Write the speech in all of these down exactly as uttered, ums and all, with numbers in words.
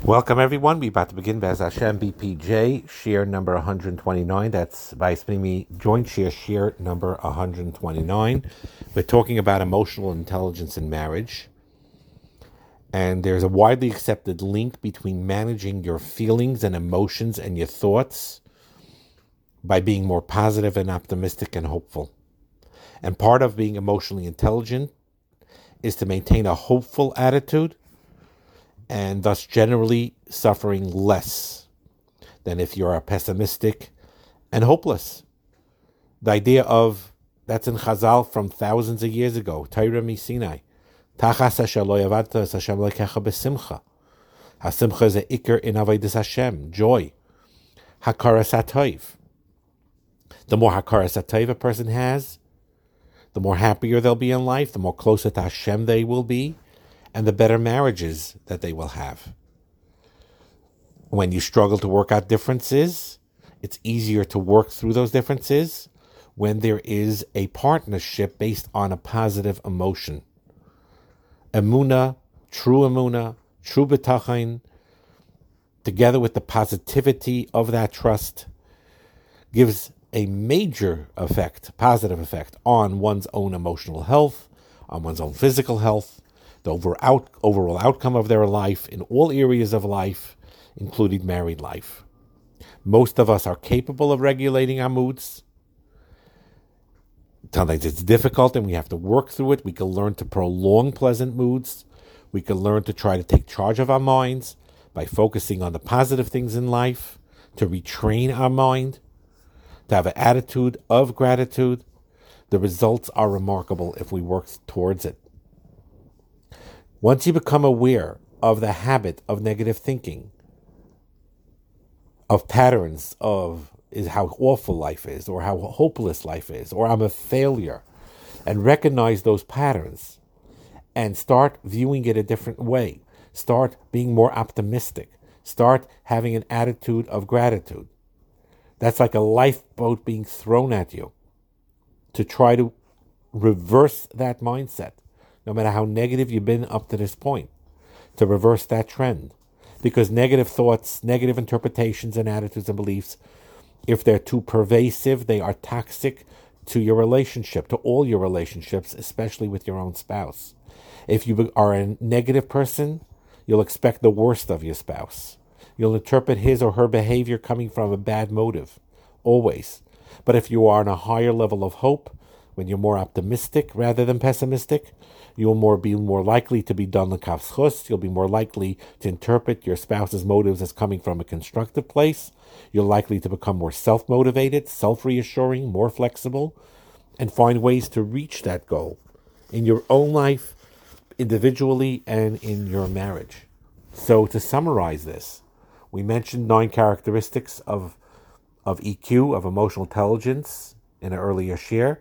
Welcome, everyone. We're about to begin Bez Hashem B P J, share number one hundred twenty-nine. That's by Spinimi Joint Share, share number one hundred twenty-nine. We're talking about emotional intelligence in marriage. And there's a widely accepted link between managing your feelings and emotions and your thoughts by being more positive and optimistic and hopeful. And part of being emotionally intelligent is to maintain a hopeful attitude and thus generally suffering less than if you're pessimistic and hopeless. The idea of, that's in Chazal from thousands of years ago, Torah Sinai. Tachas asher lo yavadta es Hashem lekecha b'simcha. HaSimcha is a ikar in avodas Hashem, joy. Hakaras hatov. The more hakaras hatov a person has, the more happier they'll be in life, the more closer to Hashem they will be, and the better marriages that they will have. When you struggle to work out differences, it's easier to work through those differences when there is a partnership based on a positive emotion. Emunah, true emunah, true betachin, together with the positivity of that trust, gives a major effect, positive effect, on one's own emotional health, on one's own physical health, the over out, overall outcome of their life in all areas of life, including married life. Most of us are capable of regulating our moods. Sometimes it's difficult and we have to work through it. We can learn to prolong pleasant moods. We can learn to try to take charge of our minds by focusing on the positive things in life, to retrain our mind, to have an attitude of gratitude. The results are remarkable if we work towards it. Once you become aware of the habit of negative thinking, of patterns of is how awful life is, or how hopeless life is, or I'm a failure, and recognize those patterns, and start viewing it a different way, start being more optimistic, start having an attitude of gratitude. That's like a lifeboat being thrown at you to try to reverse that mindset. No matter how negative you've been up to this point, to reverse that trend. Because negative thoughts, negative interpretations and attitudes and beliefs, if they're too pervasive, they are toxic to your relationship, to all your relationships, especially with your own spouse. If you are a negative person, you'll expect the worst of your spouse. You'll interpret his or her behavior coming from a bad motive, always. But if you are on a higher level of hope, when you're more optimistic rather than pessimistic, you'll more be more likely to be done l'kav zchus. You'll be more likely to interpret your spouse's motives as coming from a constructive place. You're likely to become more self-motivated, self-reassuring, more flexible, and find ways to reach that goal in your own life, individually, and in your marriage. So to summarize this, we mentioned nine characteristics of, of E Q, of emotional intelligence, in an earlier share.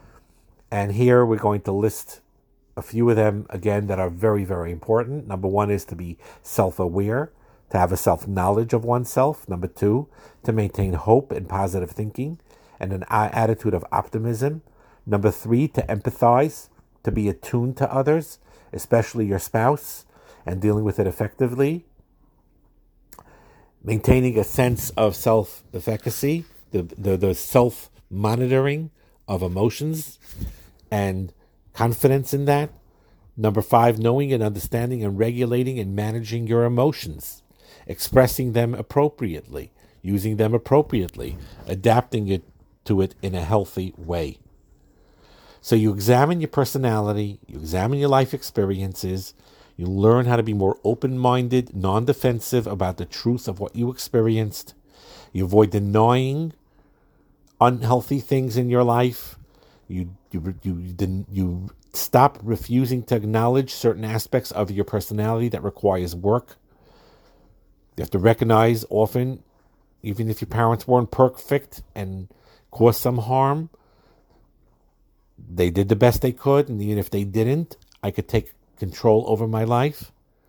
And here we're going to list a few of them, again, that are very, very important. Number one is to be self-aware, to have a self-knowledge of oneself. Number two, to maintain hope and positive thinking and an attitude of optimism. Number three, to empathize, to be attuned to others, especially your spouse, and dealing with it effectively. Maintaining a sense of self-efficacy, the, the, the self-monitoring of emotions and confidence in that. Number five, knowing and understanding and regulating and managing your emotions, expressing them appropriately, using them appropriately, adapting it to it in a healthy way. So you examine your personality, you examine your life experiences, you learn how to be more open-minded, non-defensive about the truth of what you experienced. You avoid denying unhealthy things in your life. You you you you stop refusing to acknowledge certain aspects of your personality that requires work. You have to recognize often, even if your parents weren't perfect and caused some harm, they did the best they could, and even if they didn't, I could take control over my life.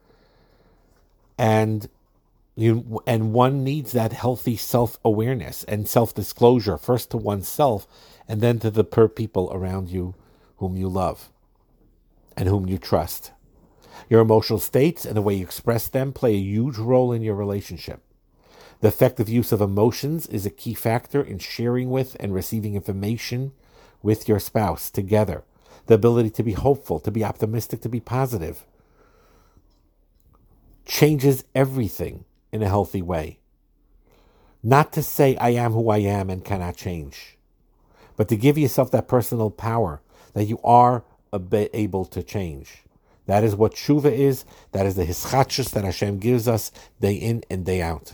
And you and one needs that healthy self-awareness and self-disclosure, first to oneself and then to the per people around you whom you love and whom you trust. Your emotional states and the way you express them play a huge role in your relationship. The effective use of emotions is a key factor in sharing with and receiving information with your spouse together. The ability to be hopeful, to be optimistic, to be positive changes everything in a healthy way. Not to say I am who I am and cannot change, but to give yourself that personal power that you are able to change. That is what tshuva is. That is the hischatshus that Hashem gives us day in and day out.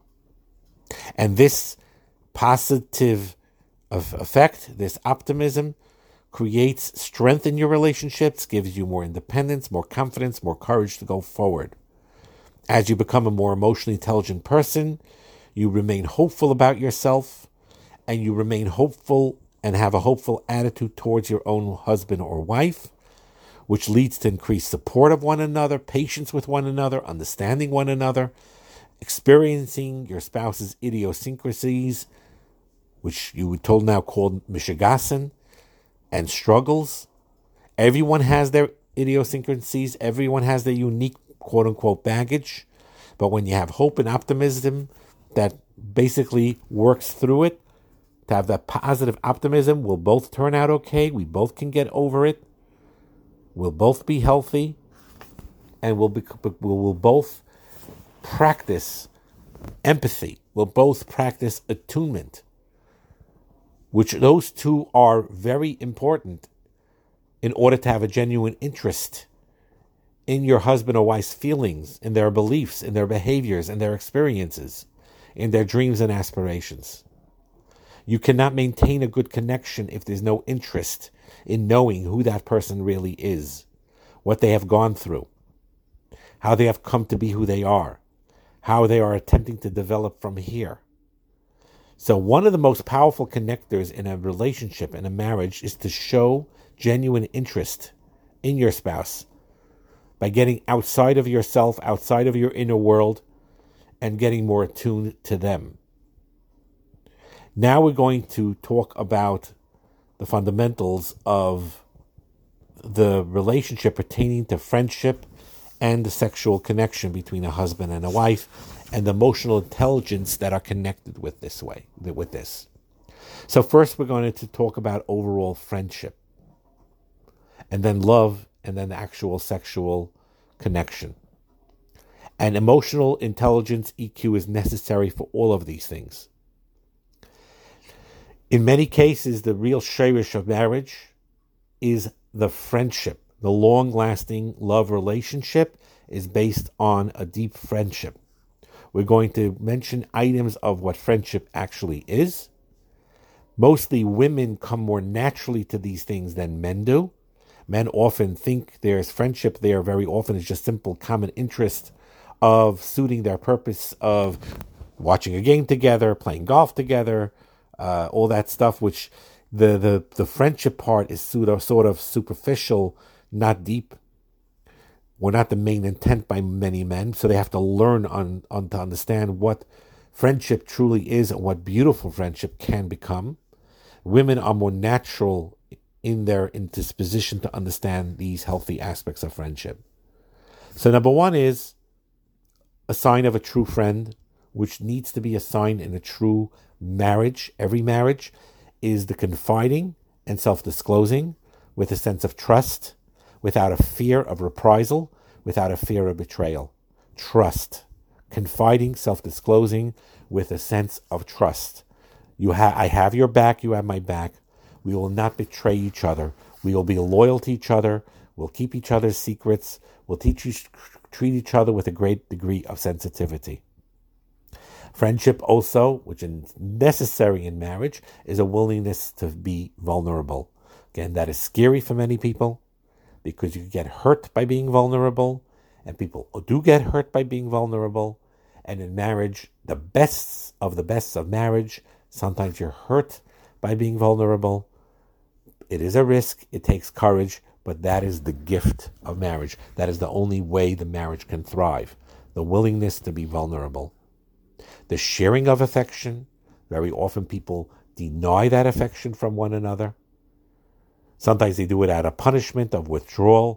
And this positive effect, this optimism, creates strength in your relationships, gives you more independence, more confidence, more courage to go forward. As you become a more emotionally intelligent person, you remain hopeful about yourself, and you remain hopeful and have a hopeful attitude towards your own husband or wife, which leads to increased support of one another, patience with one another, understanding one another, experiencing your spouse's idiosyncrasies, which you were told now called mishigasin, and struggles. Everyone has their idiosyncrasies. Everyone has their unique quote-unquote baggage. But when you have hope and optimism that basically works through it, to have that positive optimism, we'll both turn out okay. We both can get over it. We'll both be healthy. And we'll, be, we'll both practice empathy. We'll both practice attunement, which those two are very important in order to have a genuine interest in your husband or wife's feelings, in their beliefs, in their behaviors, in their experiences, in their dreams and aspirations. You cannot maintain a good connection if there's no interest in knowing who that person really is, what they have gone through, how they have come to be who they are, how they are attempting to develop from here. So one of the most powerful connectors in a relationship, in a marriage, is to show genuine interest in your spouse by getting outside of yourself, outside of your inner world, and getting more attuned to them. Now we're going to talk about the fundamentals of the relationship pertaining to friendship and the sexual connection between a husband and a wife, and the emotional intelligence that are connected with this way, with this. So first we're going to talk about overall friendship, and then love, and then the actual sexual connection. And emotional intelligence, E Q, is necessary for all of these things. In many cases, the real shirish of marriage is the friendship. The long-lasting love relationship is based on a deep friendship. We're going to mention items of what friendship actually is. Mostly women come more naturally to these things than men do. Men often think there's friendship there. Very often it's just simple common interest of suiting their purpose of watching a game together, playing golf together, uh, all that stuff, which the, the, the friendship part is sort of, sort of superficial, not deep. We're not the main intent by many men, so they have to learn on, on to understand what friendship truly is and what beautiful friendship can become. Women are more natural in their in disposition to understand these healthy aspects of friendship. So number one is a sign of a true friend, which needs to be a sign in a true marriage. Every marriage is the confiding and self-disclosing with a sense of trust, without a fear of reprisal, without a fear of betrayal. Trust. Confiding, self-disclosing with a sense of trust. You ha- I have your back, you have my back. We will not betray each other. We will be loyal to each other. We'll keep each other's secrets. We'll teach each, treat each other with a great degree of sensitivity. Friendship also, which is necessary in marriage, is a willingness to be vulnerable. Again, that is scary for many people because you get hurt by being vulnerable, and people do get hurt by being vulnerable. And in marriage, the best of the best of marriage, sometimes you're hurt by being vulnerable. It is a risk. It takes courage, but that is the gift of marriage. That is the only way the marriage can thrive. The willingness to be vulnerable. The sharing of affection. Very often people deny that affection from one another. Sometimes they do it out of punishment, of withdrawal.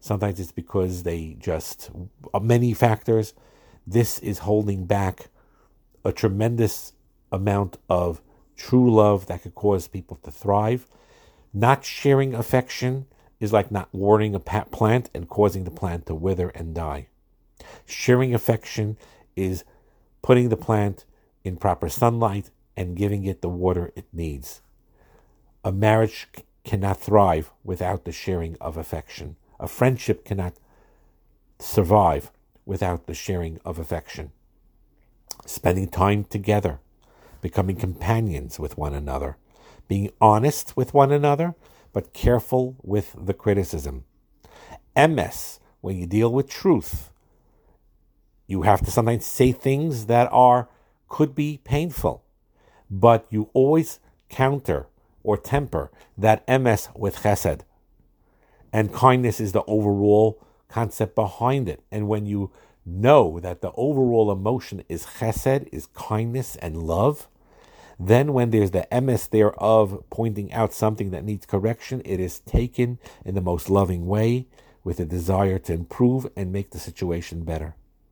Sometimes it's because they just, uh, many factors. This is holding back a tremendous amount of true love that could cause people to thrive. Not sharing affection is like not watering a plant and causing the plant to wither and die. Sharing affection is putting the plant in proper sunlight and giving it the water it needs. A marriage c- cannot thrive without the sharing of affection. A friendship cannot survive without the sharing of affection. Spending time together, becoming companions with one another, being honest with one another, but careful with the criticism. Emes, when you deal with truth, you have to sometimes say things that are could be painful, but you always counter or temper that emes with chesed. And kindness is the overall concept behind it. And when you know that the overall emotion is chesed, is kindness and love, then when there's the emes thereof pointing out something that needs correction, it is taken in the most loving way with a desire to improve and make the situation better.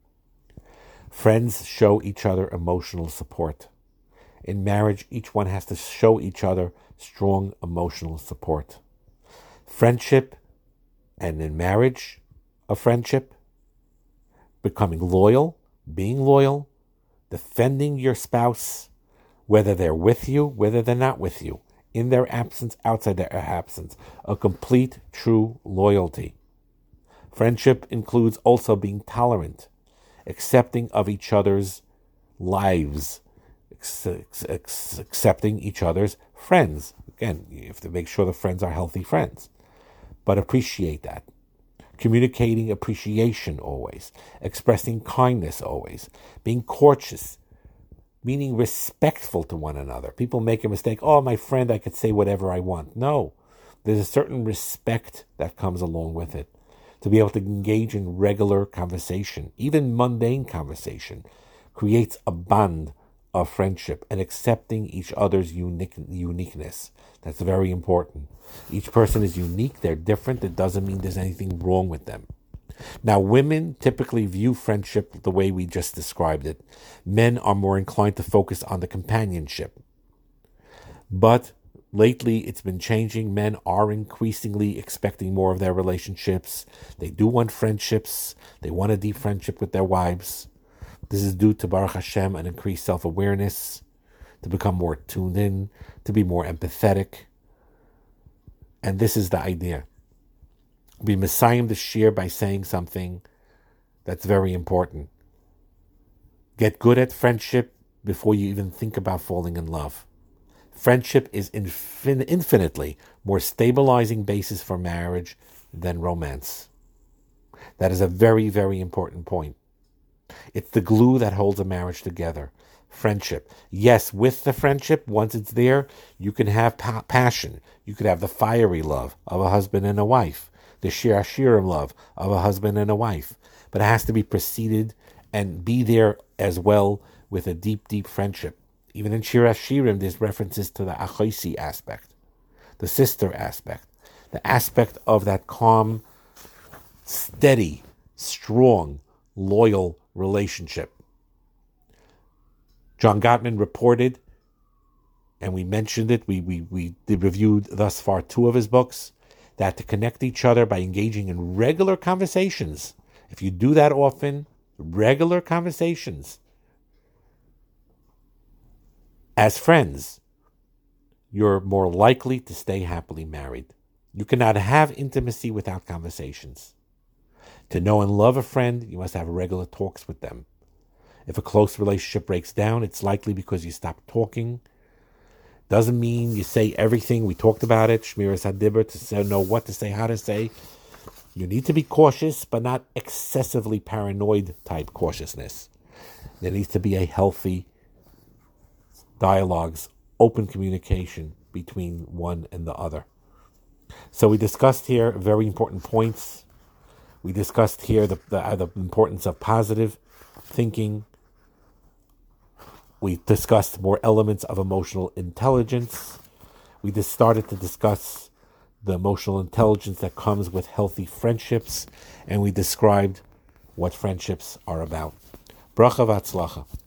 Friends show each other emotional support. In marriage, each one has to show each other strong emotional support. Friendship, and in marriage, a friendship, becoming loyal, being loyal, defending your spouse, whether they're with you, whether they're not with you, in their absence, outside their absence, a complete, true loyalty. Friendship includes also being tolerant, accepting of each other's lives, ex- ex- accepting each other's friends. Again, you have to make sure the friends are healthy friends, but appreciate that. Communicating appreciation always, expressing kindness always, being courteous, meaning respectful to one another. People make a mistake. Oh, my friend, I could say whatever I want. No, there's a certain respect that comes along with it. To be able to engage in regular conversation, even mundane conversation, creates a bond of friendship and accepting each other's unique uniqueness. That's very important. Each person is unique. They're different. It doesn't mean there's anything wrong with them. Now, women typically view friendship the way we just described it. Men are more inclined to focus on the companionship. But lately, it's been changing. Men are increasingly expecting more of their relationships. They do want friendships. They want a deep friendship with their wives. This is due to, Baruch Hashem, an increased self-awareness, to become more tuned in, to be more empathetic. And this is the idea. Be Messiah to share by saying something that's very important. Get good at friendship before you even think about falling in love. Friendship is infin- infinitely more stabilizing basis for marriage than romance. That is a very, very important point. It's the glue that holds a marriage together. Friendship. Yes, with the friendship, once it's there, you can have pa- passion. You could have the fiery love of a husband and a wife, the shir hashirim love of a husband and a wife. But it has to be preceded and be there as well with a deep, deep friendship. Even in shir hashirim, there's references to the achoisi aspect, the sister aspect, the aspect of that calm, steady, strong, loyal relationship. John Gottman reported, and we mentioned it, we, we, we did reviewed thus far two of his books, that to connect each other by engaging in regular conversations, if you do that often, regular conversations, as friends, you're more likely to stay happily married. You cannot have intimacy without conversations. To know and love a friend, you must have regular talks with them. If a close relationship breaks down, it's likely because you stopped talking. Doesn't mean you say everything. We talked about it, Shmiras HaDibur, to say, know what to say, how to say. You need to be cautious, but not excessively paranoid type cautiousness. There needs to be a healthy dialogues, open communication between one and the other. So we discussed here very important points. We discussed here the, the, uh, the importance of positive thinking. We discussed more elements of emotional intelligence. We just started to discuss the emotional intelligence that comes with healthy friendships, and we described what friendships are about. Bracha v'atzlacha.